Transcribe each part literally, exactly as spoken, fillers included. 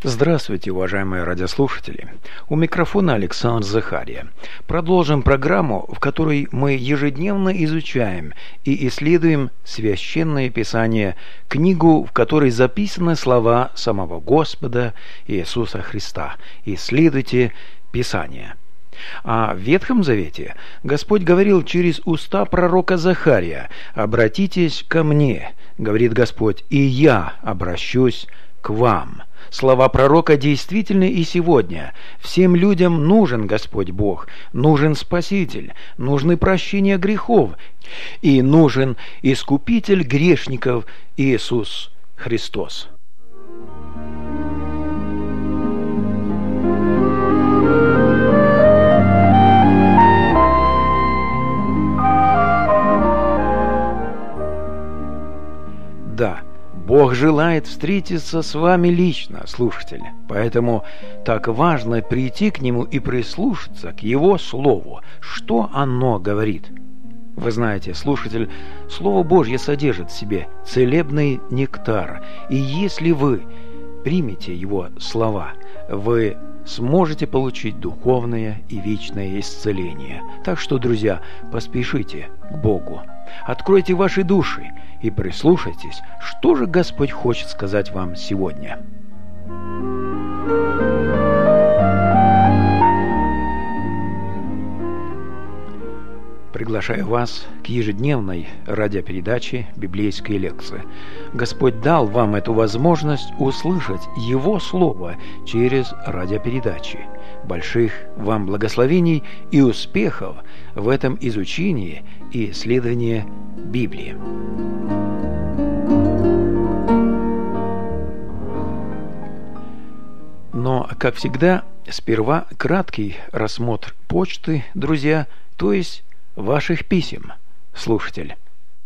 Здравствуйте, уважаемые радиослушатели. У микрофона Александр Захария. Продолжим программу, в которой мы ежедневно изучаем и исследуем Священное Писание, книгу, в которой записаны слова самого Господа Иисуса Христа. Исследуйте Писание. А в Ветхом Завете Господь говорил через уста пророка Захария: «Обратитесь ко мне, — говорит Господь, — и я обращусь к вам». Слова пророка действительны и сегодня. Всем людям нужен Господь Бог, нужен Спаситель, нужны прощения грехов и нужен Искупитель грешников Иисус Христос. Да, Бог желает встретиться с вами лично, слушатель, поэтому так важно прийти к Нему и прислушаться к Его Слову, что оно говорит. Вы знаете, слушатель, Слово Божье содержит в себе целебный нектар, и если вы примете Его слова, вы сможете получить духовное и вечное исцеление. Так что, друзья, поспешите к Богу, откройте ваши души и прислушайтесь, что же Господь хочет сказать вам сегодня. Приглашаю вас к ежедневной радиопередаче «Библейские лекции». Господь дал вам эту возможность услышать Его Слово через радиопередачи. Больших вам благословений и успехов в этом изучении и исследовании Библии. Но, как всегда, сперва краткий рассмотр почты, друзья, то есть ваших писем, слушатель.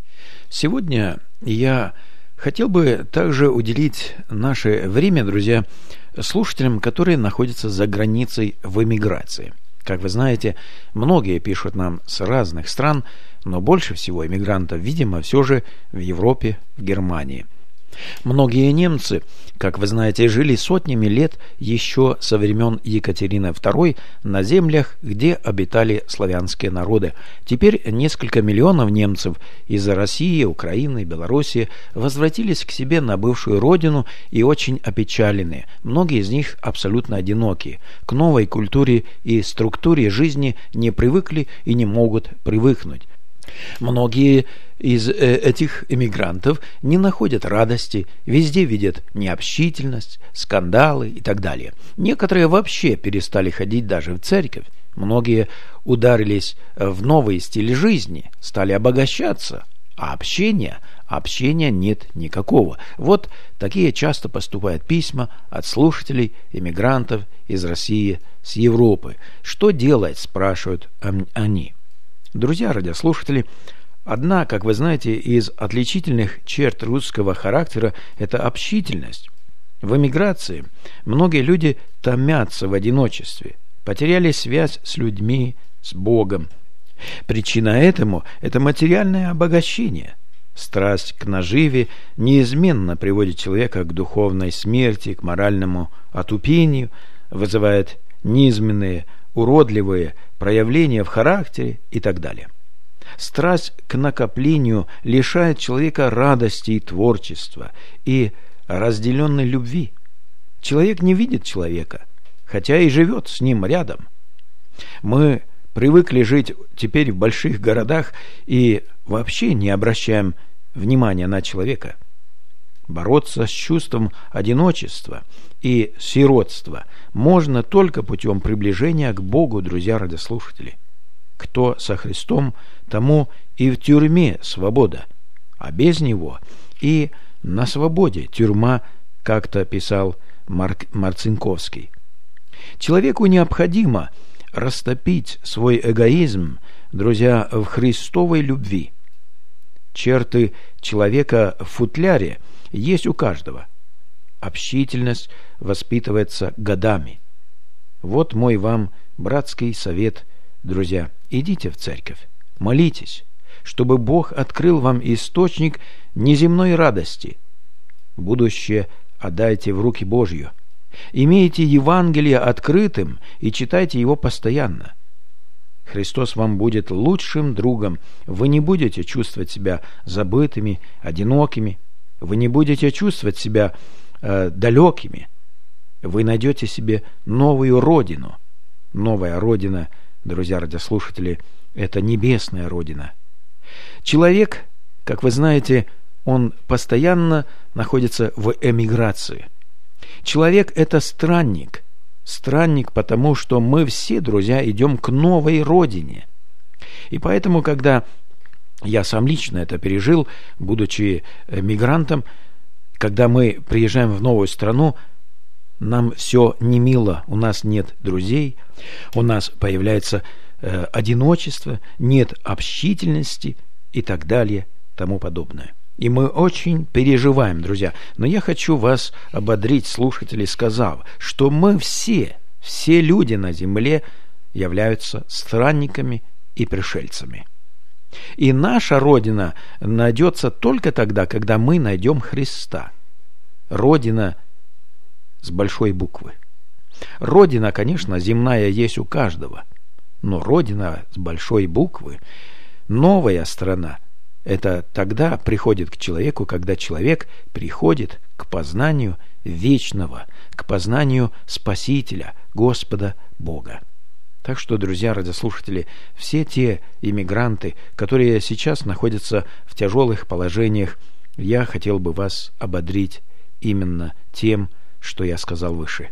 Сегодня я хотел бы также уделить наше время, друзья, слушателям, которые находятся за границей в эмиграции. Как вы знаете, многие пишут нам с разных стран, но больше всего эмигрантов, видимо, все же в Европе, в Германии. Многие немцы, как вы знаете, жили сотнями лет еще со времен Екатерины второй на землях, где обитали славянские народы. Теперь несколько миллионов немцев из России, Украины, Белоруссии возвратились к себе на бывшую родину и очень опечалены. Многие из них абсолютно одиноки. К новой культуре и структуре жизни не привыкли и не могут привыкнуть. Многие из этих эмигрантов не находят радости, везде видят необщительность, скандалы и так далее. Некоторые вообще перестали ходить даже в церковь. Многие ударились в новый стиль жизни, стали обогащаться, а общения, общения нет никакого. Вот такие часто поступают письма от слушателей эмигрантов из России, с Европы. Что делать, спрашивают они. Друзья радиослушатели, одна, как вы знаете, из отличительных черт русского характера – это общительность. В эмиграции многие люди томятся в одиночестве, потеряли связь с людьми, с Богом. Причина этому – это материальное обогащение. Страсть к наживе неизменно приводит человека к духовной смерти, к моральному отупению, вызывает низменные, уродливые проявления в характере и так далее. Страсть к накоплению лишает человека радости и творчества и разделенной любви. Человек не видит человека, хотя и живет с ним рядом. Мы привыкли жить теперь в больших городах и вообще не обращаем внимания на человека. Бороться с чувством одиночества и сиротства можно только путем приближения к Богу, друзья радиослушатели. Кто со Христом, тому и в тюрьме свобода, а без Него и на свободе тюрьма, как-то писал Марк Марцинковский. Человеку необходимо растопить свой эгоизм, друзья, в Христовой любви. Черты человека в футляре есть у каждого. Общительность воспитывается годами. Вот мой вам братский совет, друзья. Идите в церковь, молитесь, чтобы Бог открыл вам источник неземной радости. Будущее отдайте в руки Божью. Имейте Евангелие открытым и читайте его постоянно. Христос вам будет лучшим другом. Вы не будете чувствовать себя забытыми, одинокими. Вы не будете чувствовать себя э, далекими. Вы найдете себе новую родину. Новая родина, друзья радиослушатели, это небесная родина. Человек, как вы знаете, он постоянно находится в эмиграции. Человек – это странник. Странник, потому что мы все, друзья, идем к новой родине. И поэтому, когда я сам лично это пережил, будучи мигрантом, когда мы приезжаем в новую страну, нам все не мило, у нас нет друзей, у нас появляется э, одиночество, нет общительности и так далее, тому подобное. И мы очень переживаем, друзья. Но я хочу вас ободрить, слушатели, сказав, что мы все, все люди на земле являются странниками и пришельцами. И наша Родина найдется только тогда, когда мы найдем Христа. Родина с большой буквы. Родина, конечно, земная есть у каждого, но Родина с большой буквы, новая страна, это тогда приходит к человеку, когда человек приходит к познанию вечного, к познанию Спасителя, Господа Бога. Так что, друзья радиослушатели, все те иммигранты, которые сейчас находятся в тяжелых положениях, я хотел бы вас ободрить именно тем, что я сказал выше.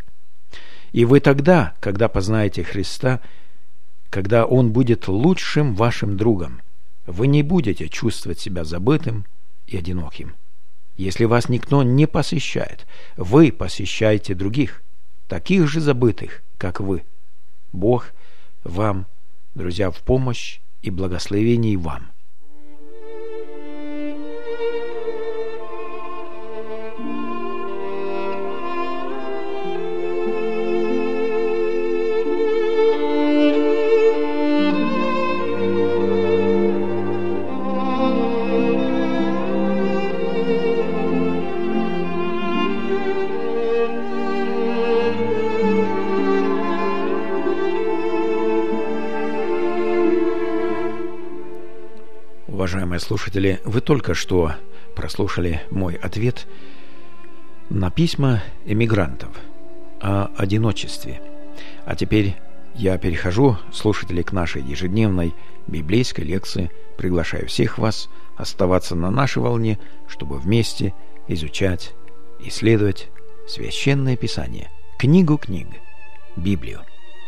И вы тогда, когда познаете Христа, когда Он будет лучшим вашим другом, вы не будете чувствовать себя забытым и одиноким. Если вас никто не посещает, вы посещаете других, таких же забытых, как вы. Бог вам, друзья, в помощь и благословений вам. Уважаемые слушатели, вы только что прослушали мой ответ на письма эмигрантов о одиночестве. А теперь я перехожу, слушатели, к нашей ежедневной библейской лекции. Приглашаю всех вас оставаться на нашей волне, чтобы вместе изучать, исследовать Священное Писание, книгу книг, Библию.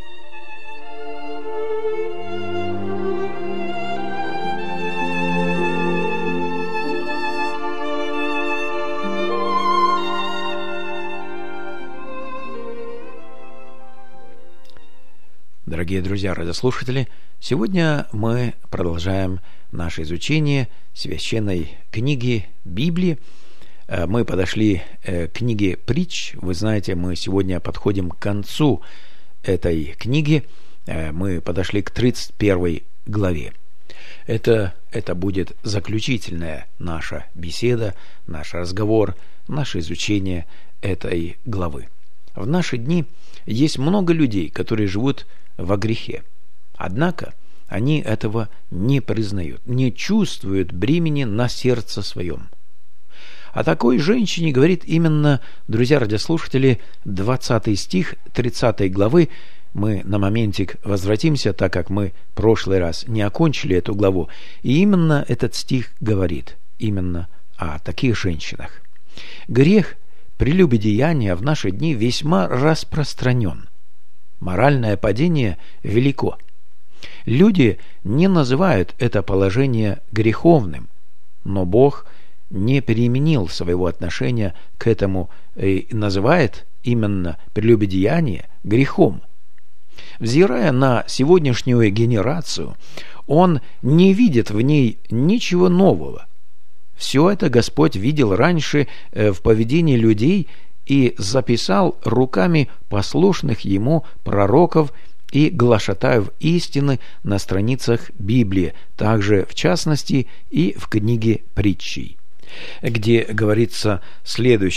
Дорогие друзья, радиослушатели, сегодня мы продолжаем наше изучение священной книги Библии. Мы подошли к книге Притч. Вы знаете, мы сегодня подходим к концу этой книги. Мы подошли к тридцать первой главе. Это, это будет заключительная наша беседа, наш разговор, наше изучение этой главы. В наши дни есть много людей, которые живут во грехе. Однако они этого не признают, не чувствуют бремени на сердце своем. О такой женщине говорит именно, друзья радиослушатели, двадцатый стих тридцатой главы. Мы на моментик возвратимся, так как мы в прошлый раз не окончили эту главу. И именно этот стих говорит именно о таких женщинах. Грех прелюбодеяния в наши дни весьма распространен. Моральное падение велико. Люди не называют это положение греховным, но Бог не переменил своего отношения к этому и называет именно прелюбодеяние грехом. Взирая на сегодняшнюю генерацию, Он не видит в ней ничего нового. Все это Господь видел раньше в поведении людей и записал руками послушных Ему пророков и глашатаев истины на страницах Библии, также в частности и в книге Притчей, где говорится следующее: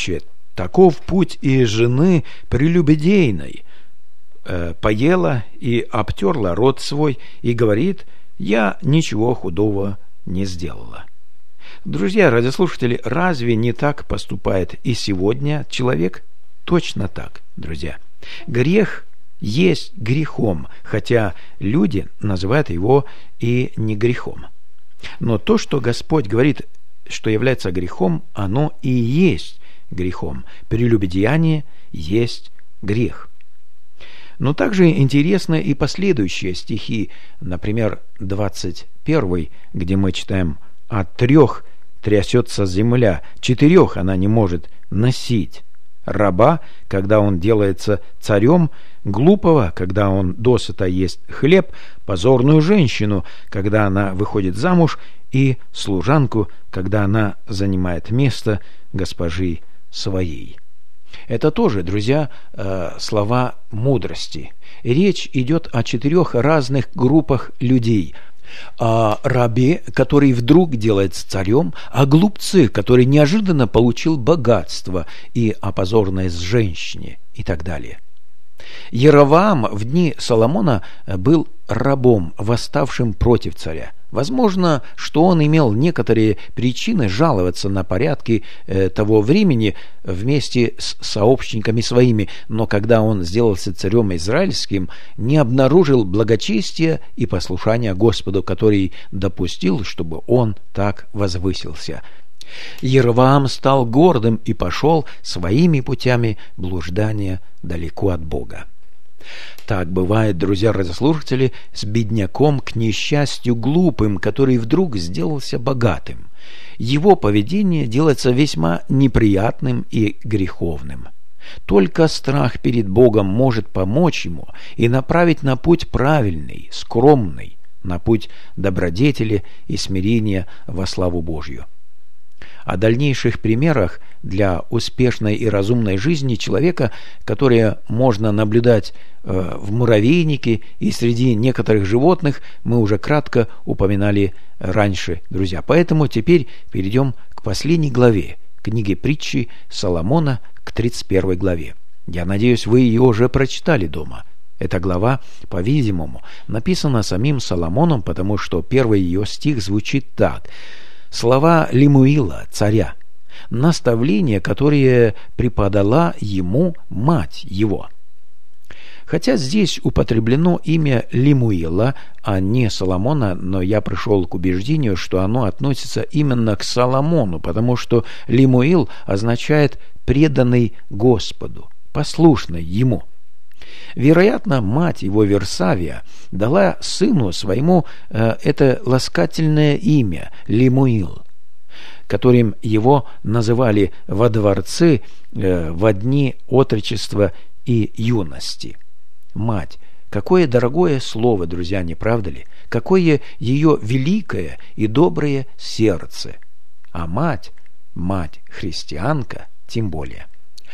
Таков путь и жены прелюбодейной. Э, поела и обтерла рот свой и говорит: я ничего худого не сделала. Друзья, радиослушатели, разве не так поступает и сегодня человек? Точно так, друзья. Грех есть грехом, хотя люди называют его и не грехом. Но то, что Господь говорит, что является грехом, оно и есть грехом. Прелюбодеяние есть грех. Но также интересны и последующие стихи, например, двадцать первый, где мы читаем: «От трех трясется земля, четырех она не может носить. Раба, когда он делается царем, глупого, когда он досыта ест хлеб, позорную женщину, когда она выходит замуж, и служанку, когда она занимает место госпожи своей». Это тоже, друзья, слова мудрости. Речь идет о четырех разных группах людей: о рабе, который вдруг делается царем, о глупце, который неожиданно получил богатство, и о позорной женщине, и так далее. Яровоам в дни Соломона был рабом, восставшим против царя. Возможно, что он имел некоторые причины жаловаться на порядки э, того времени вместе с сообщниками своими, но когда он сделался царем израильским, не обнаружил благочестия и послушания Господу, который допустил, чтобы он так возвысился. Яровоам стал гордым и пошел своими путями блуждания далеко от Бога. Так бывает, друзья радиослушатели, с бедняком, к несчастью глупым, который вдруг сделался богатым. Его поведение делается весьма неприятным и греховным. Только страх перед Богом может помочь ему и направить на путь правильный, скромный, на путь добродетели и смирения во славу Божью. О дальнейших примерах для успешной и разумной жизни человека, которые можно наблюдать э, в муравейнике и среди некоторых животных, мы уже кратко упоминали раньше, друзья. Поэтому теперь перейдем к последней главе книги притчи Соломона, к тридцать первой главе. Я надеюсь, вы ее уже прочитали дома. Эта глава, по-видимому, написана самим Соломоном, потому что первый ее стих звучит так: «Слова Лемуила, царя, наставления, которые преподала ему мать его». Хотя здесь употреблено имя Лемуила, а не Соломона, но я пришел к убеждению, что оно относится именно к Соломону, потому что Лемуил означает «преданный Господу», «послушный ему». Вероятно, мать его Версавия дала сыну своему э, это ласкательное имя Лемуил, которым его называли во дворце э, во дни отрочества и юности. Мать. Какое дорогое слово, друзья, не правда ли? Какое ее великое и доброе сердце. А мать, мать-христианка, тем более.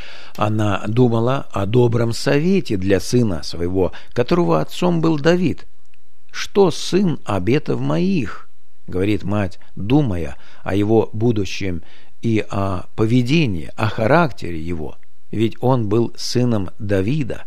Она думала о добром совете для сына своего, которого отцом был Давид. «Что сын обетов моих?» — говорит мать, думая о его будущем и о поведении, о характере его, ведь он был сыном Давида.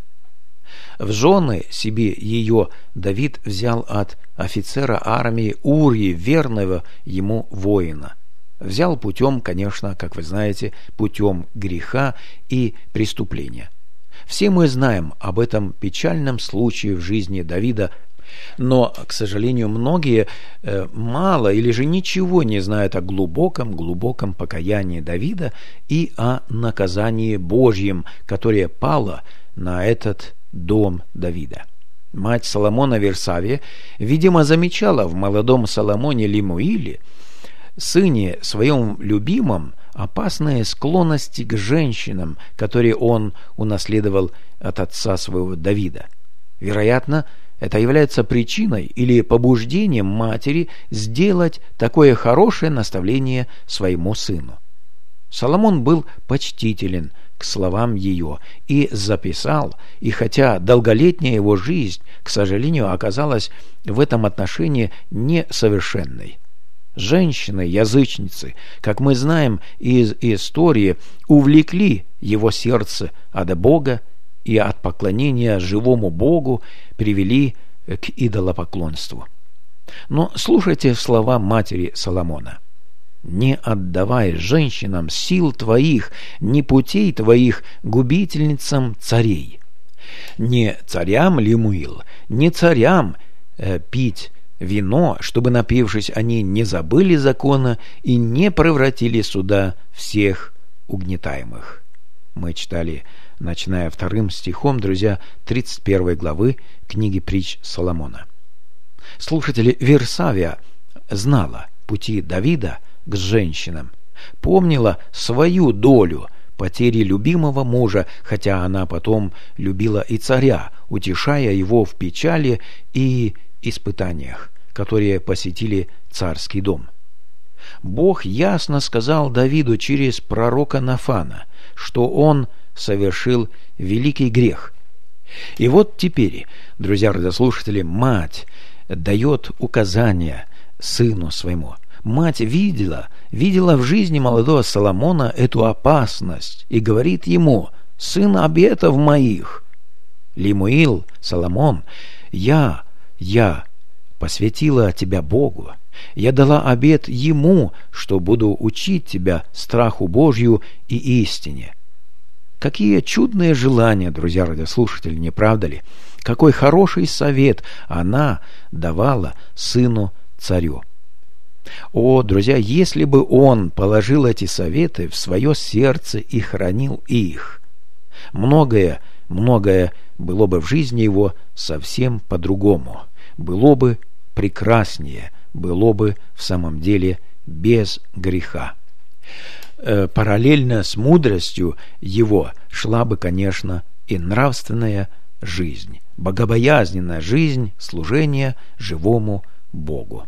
В жены себе ее Давид взял от офицера армии Урии, верного ему воина. Взял путем, конечно, как вы знаете, путем греха и преступления. Все мы знаем об этом печальном случае в жизни Давида, но, к сожалению, многие э, мало или же ничего не знают о глубоком-глубоком покаянии Давида и о наказании Божьем, которое пало на этот дом Давида. Мать Соломона Версавия, видимо, замечала в молодом Соломоне Лемуиле, сыне своем любимом, опасные склонности к женщинам, которые он унаследовал от отца своего Давида. Вероятно, это является причиной или побуждением матери сделать такое хорошее наставление своему сыну. Соломон был почтителен к словам ее и записал, и хотя долголетняя его жизнь, к сожалению, оказалась в этом отношении несовершенной, женщины-язычницы, как мы знаем из истории, увлекли его сердце от Бога и от поклонения живому Богу привели к идолопоклонству. Но слушайте слова матери Соломона. «Не отдавай женщинам сил твоих, ни путей твоих губительницам царей». Не царям, Лемуил, не царям э, пить вино, чтобы, напившись, они не забыли закона и не превратили суда всех угнетаемых. Мы читали, начиная вторым стихом, друзья, тридцать первой главы книги притч Соломона. Слушатели, Версавия знала пути Давида к женщинам, помнила свою долю потери любимого мужа, хотя она потом любила и царя, утешая его в печали и испытаниях, которые посетили царский дом. Бог ясно сказал Давиду через пророка Нафана, что он совершил великий грех. И вот теперь, друзья радиослушатели, мать дает указания сыну своему. Мать видела, видела в жизни молодого Соломона эту опасность и говорит ему: «Сын обетов моих». Лемуил, Соломон, я, я посвятила тебя Богу. Я дала обет ему, что буду учить тебя страху Божью и истине. Какие чудные желания, друзья радиослушатели, не правда ли? Какой хороший совет она давала сыну царю. О, друзья, если бы он положил эти советы в свое сердце и хранил их, многое, многое было бы в жизни его совсем по-другому, было бы прекраснее, было бы в самом деле без греха. Э, параллельно с мудростью его шла бы, конечно, и нравственная жизнь, богобоязненная жизнь служения живому Богу.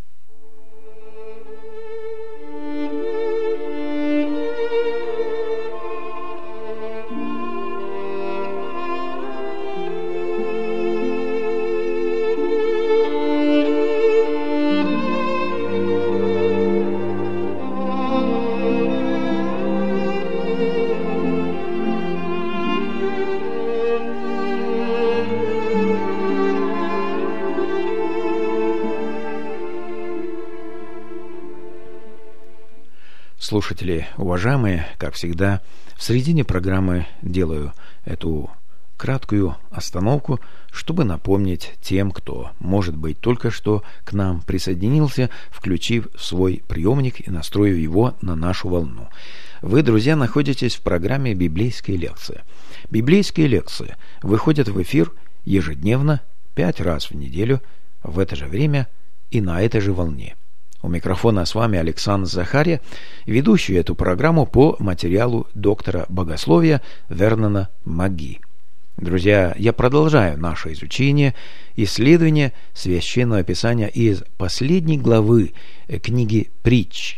Слушатели, уважаемые, как всегда, в середине программы делаю эту краткую остановку, чтобы напомнить тем, кто, может быть, только что к нам присоединился, включив свой приемник и настроив его на нашу волну. Вы, друзья, находитесь в программе «Библейские лекции». Библейские лекции выходят в эфир ежедневно, пять раз в неделю, в это же время и на этой же волне. У микрофона с вами Александр Захария, ведущий эту программу по материалу доктора богословия Вернона Маги. Друзья, я продолжаю наше изучение, исследование Священного Писания из последней главы книги «Притч».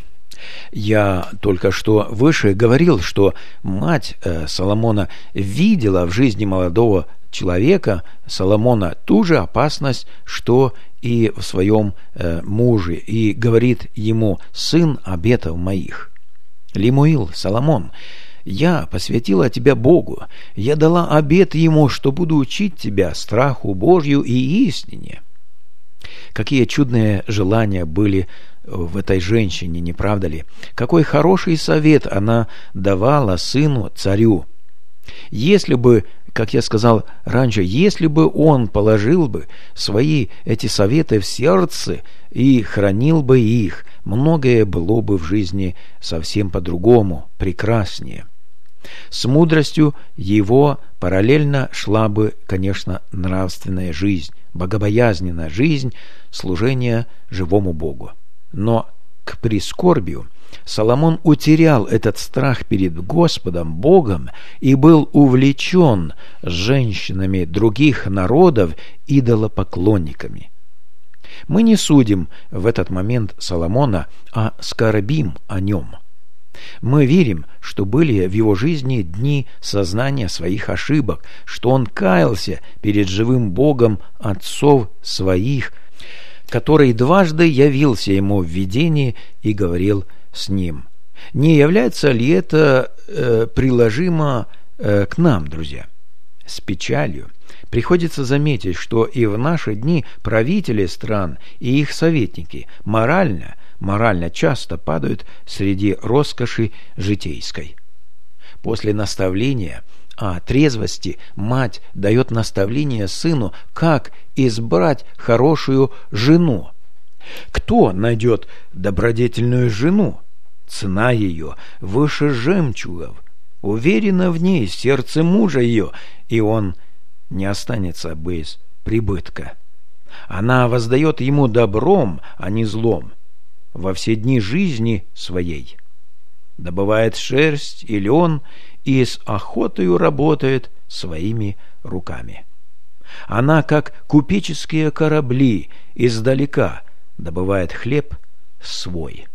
Я только что выше говорил, что мать э, Соломона видела в жизни молодого человека Соломона ту же опасность, что и в своем э, муже, и говорит ему: «Сын обетов моих». Лемуил, Соломон, я посвятила тебя Богу, я дала обет ему, что буду учить тебя страху Божью и истине. Какие чудные желания были в этой женщине, не правда ли? Какой хороший совет она давала сыну царю. Если бы, как я сказал раньше, если бы он положил бы свои эти советы в сердце и хранил бы их, многое было бы в жизни совсем по-другому, прекраснее. С мудростью его параллельно шла бы, конечно, нравственная жизнь, богобоязненная жизнь, служение живому Богу. Но к прискорбию Соломон утерял этот страх перед Господом Богом и был увлечен женщинами других народов, идолопоклонниками. Мы не судим в этот момент Соломона, а скорбим о нем. Мы верим, что были в его жизни дни сознания своих ошибок, что он каялся перед живым Богом отцов своих, который дважды явился ему в видении и говорил с ним. Не является ли это э, приложимо э, к нам, друзья? С печалью приходится заметить, что и в наши дни правители стран и их советники морально, морально часто падают среди роскоши житейской. После наставления о трезвости мать дает наставление сыну, как избрать хорошую жену. Кто найдет добродетельную жену? Цена ее выше жемчугов. Уверено в ней сердце мужа ее, и он не останется без прибытка. Она воздает ему добром, а не злом, во все дни жизни своей. Добывает шерсть и лен, и с охотою работает своими руками. Она, как купеческие корабли, издалека добывает хлеб свой.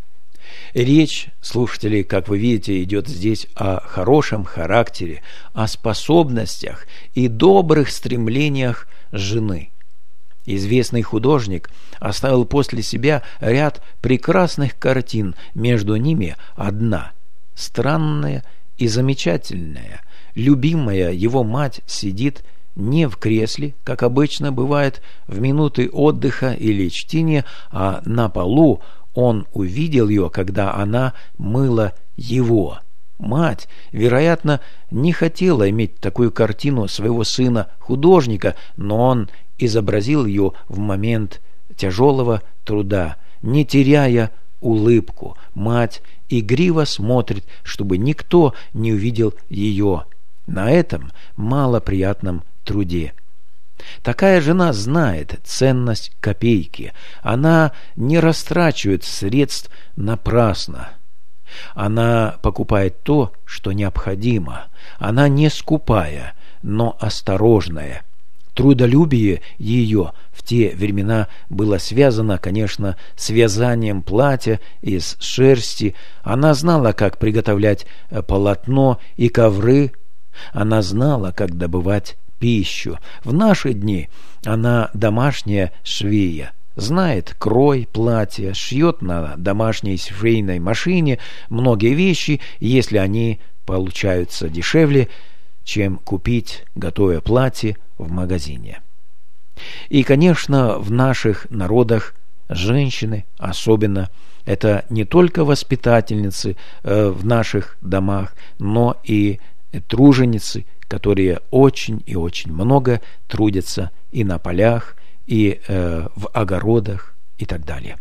Речь, слушатели, как вы видите, идет здесь о хорошем характере, о способностях и добрых стремлениях жены. Известный художник оставил после себя ряд прекрасных картин, между ними одна, странная и замечательная. Любимая его мать сидит не в кресле, как обычно бывает в минуты отдыха или чтения, а на полу. Он увидел ее, когда она мыла его. Мать, вероятно, не хотела иметь такую картину своего сына-художника, но он изобразил ее в момент тяжелого труда, не теряя улыбку. Мать игриво смотрит, чтобы никто не увидел ее на этом малоприятном труде. Такая жена знает ценность копейки. Она не растрачивает средств напрасно. Она покупает то, что необходимо. Она не скупая, но осторожная. Трудолюбие ее в те времена было связано, конечно, с вязанием платья из шерсти. Она знала, как приготовлять полотно и ковры. Она знала, как добывать пищу. В наши дни она домашняя швея, знает крой платья, шьет на домашней швейной машине многие вещи, если они получаются дешевле, чем купить готовое платье в магазине. И, конечно, в наших народах женщины особенно это не только воспитательницы э, в наших домах, но и труженицы, которые очень и очень много трудятся и на полях, и э, в огородах и так далее.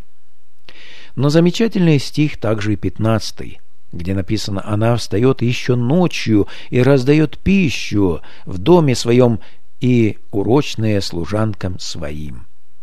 Но замечательный стих также и пятнадцатый, где написано: «Она встает еще ночью и раздает пищу в доме своем и урочные служанкам своим.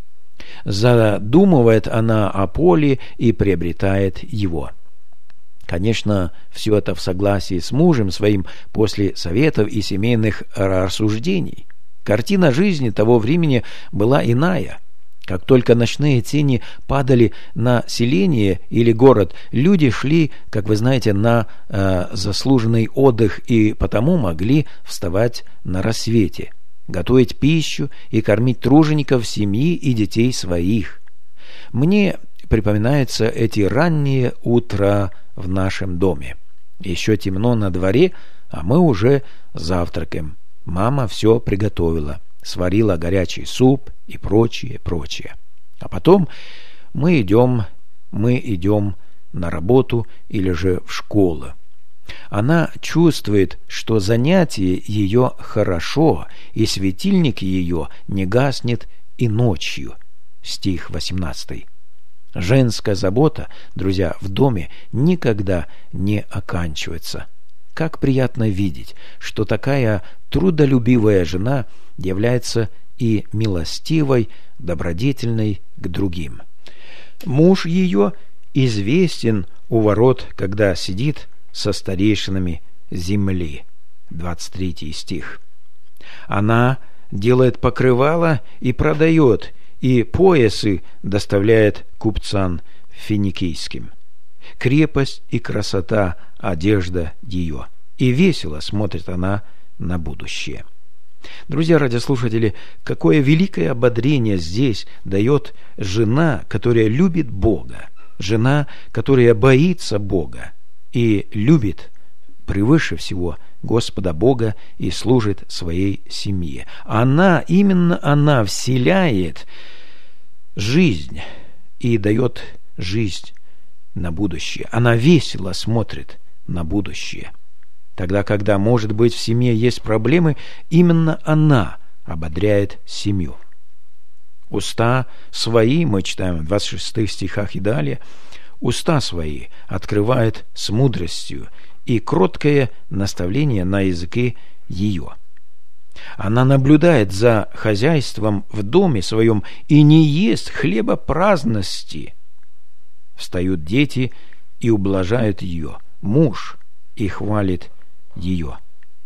Задумывает она о поле и приобретает его». Конечно, все это в согласии с мужем своим после советов и семейных рассуждений. Картина жизни того времени была иная. Как только ночные тени падали на селение или город, люди шли, как вы знаете, на э, заслуженный отдых и потому могли вставать на рассвете, готовить пищу и кормить тружеников семьи и детей своих. Мне припоминаются эти ранние утра в нашем доме. Еще темно на дворе, а мы уже завтракаем. Мама все приготовила, сварила горячий суп и прочее, прочее. А потом мы идем, мы идем на работу или же в школу. Она чувствует, что занятие ее хорошо, и светильник ее не гаснет и ночью. Стих восемнадцатый. Женская забота, друзья, в доме никогда не оканчивается. Как приятно видеть, что такая трудолюбивая жена является и милостивой, добродетельной к другим. Муж ее известен у ворот, когда сидит со старейшинами земли. двадцать третий стих. Она делает покрывало и продает, и поясы доставляет купцам финикийским. Крепость и красота — одежда ее, и весело смотрит она на будущее. Друзья радиослушатели, какое великое ободрение здесь дает жена, которая любит Бога, жена, которая боится Бога и любит превыше всего Господа Бога и служит своей семье. Она, именно она вселяет жизнь и дает жизнь на будущее. Она весело смотрит на будущее. Тогда, когда, может быть, в семье есть проблемы, именно она ободряет семью. Уста свои, мы читаем в двадцать шестых стихах и далее, уста свои открывает с мудростью и кроткое наставление на языке ее. Она наблюдает за хозяйством в доме своем и не ест хлеба праздности. Встают дети и ублажают ее, муж и хвалит ее.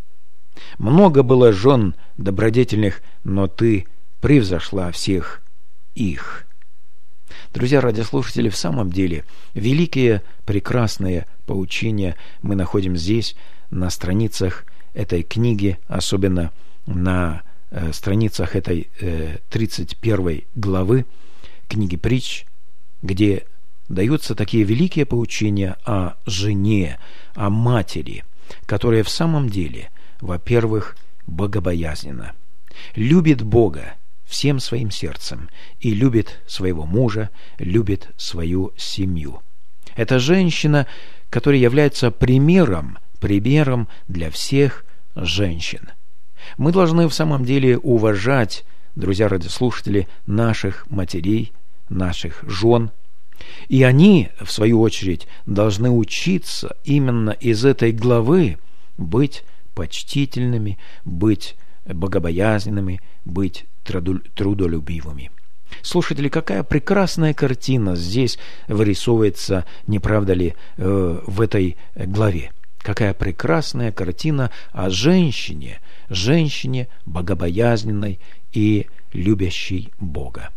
Много было жен добродетельных, но ты превзошла всех их. Друзья радиослушатели, в самом деле великие, прекрасные поучения мы находим здесь, на страницах этой книги, особенно на э, страницах этой э, тридцать первой главы книги Притч, где даются такие великие поучения о жене, о матери, которая в самом деле, во-первых, богобоязненна, любит Бога всем своим сердцем и любит своего мужа, любит свою семью. Это женщина, которая является примером, примером для всех женщин. Мы должны в самом деле уважать, друзья радиослушатели, наших матерей, наших жен, и они, в свою очередь, должны учиться именно из этой главы быть почтительными, быть богобоязненными, быть трудолюбивыми. Слушатели, какая прекрасная картина здесь вырисовывается, не правда ли, в этой главе? Какая прекрасная картина о женщине, женщине богобоязненной и любящей Бога.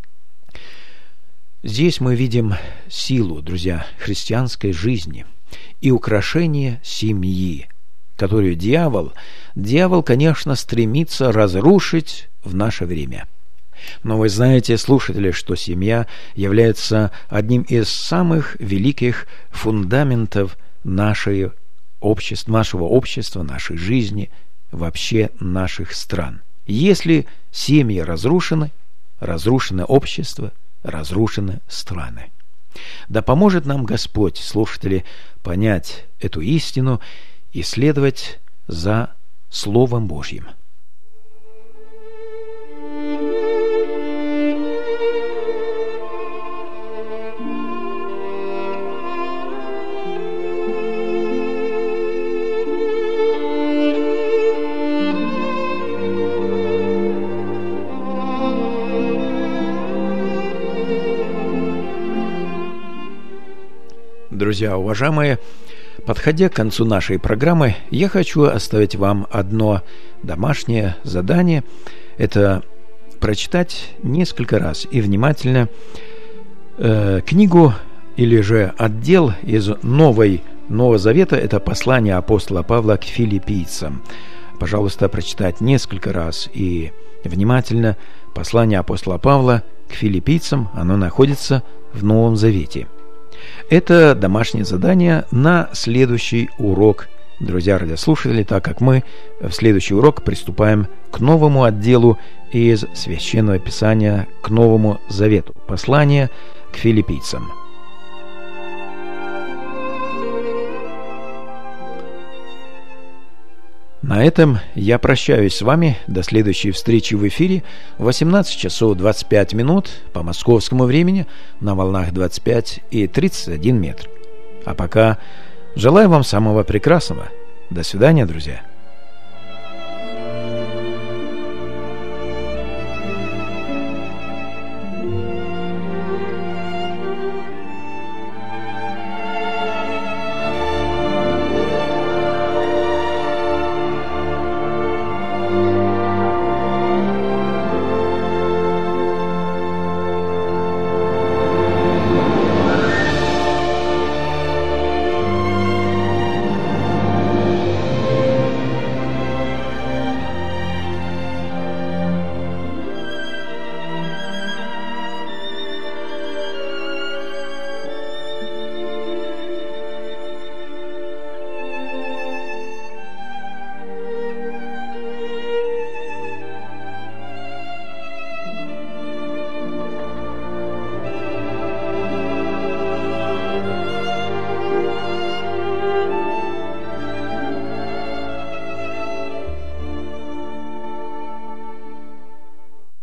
Здесь мы видим силу, друзья, христианской жизни и украшение семьи, которую дьявол, дьявол, конечно, стремится разрушить в наше время. Но вы знаете, слушатели, что семья является одним из самых великих фундаментов нашей общества, нашего общества, нашей жизни, вообще наших стран. Если семьи разрушены, разрушено общество, разрушены страны. Да поможет нам Господь, слушатели, понять эту истину и следовать за Словом Божьим. Друзья, уважаемые, подходя к концу нашей программы, я хочу оставить вам одно домашнее задание. Это прочитать несколько раз и внимательно э, книгу или же отдел из Новой, Нового Завета. Это послание апостола Павла к филиппийцам. Пожалуйста, прочитать несколько раз и внимательно послание апостола Павла к филиппийцам. Оно находится в Новом Завете. Это домашнее задание на следующий урок, друзья радиослушатели, так как мы в следующий урок приступаем к новому отделу из Священного Писания, к Новому Завету, послание к филиппийцам. На этом я прощаюсь с вами до следующей встречи в эфире в восемнадцать часов двадцать пять минут по московскому времени на волнах двадцать пять и тридцать один метр. А пока желаю вам самого прекрасного. До свидания, друзья.